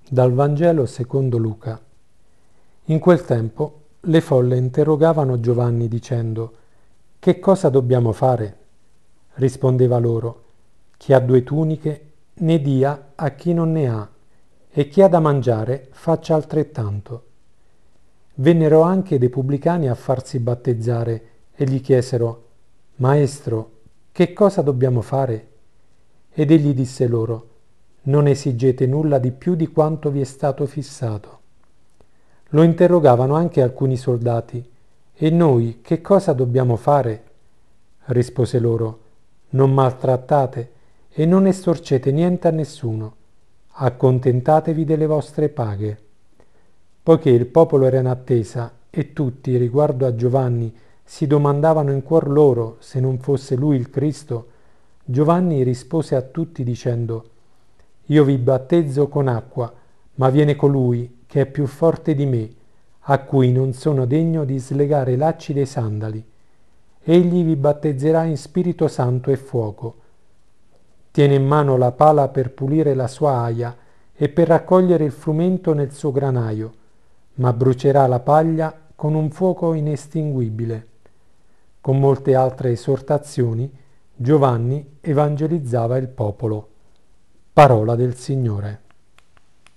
Dal Vangelo secondo Luca. In quel tempo le folle interrogavano Giovanni dicendo: «Che cosa dobbiamo fare?» Rispondeva loro: «Chi ha 2 tuniche ne dia a chi non ne ha, e chi ha da mangiare faccia altrettanto». Vennero anche dei pubblicani a farsi battezzare e gli chiesero: «Maestro, che cosa dobbiamo fare?» Ed egli disse loro: «Non esigete nulla di più di quanto vi è stato fissato». Lo interrogavano anche alcuni soldati: «E noi che cosa dobbiamo fare?» Rispose loro: «Non maltrattate e non estorcete niente a nessuno. Accontentatevi delle vostre paghe». Poiché il popolo era in attesa e tutti, riguardo a Giovanni, si domandavano in cuor loro se non fosse lui il Cristo, Giovanni rispose a tutti dicendo: «Io vi battezzo con acqua, ma viene colui che è più forte di me, a cui non sono degno di slegare i lacci dei sandali. Egli vi battezzerà in Spirito Santo e fuoco. Tiene in mano la pala per pulire la sua aia e per raccogliere il frumento nel suo granaio, ma brucerà la paglia con un fuoco inestinguibile». Con molte altre esortazioni Giovanni evangelizzava il popolo. Parola del Signore.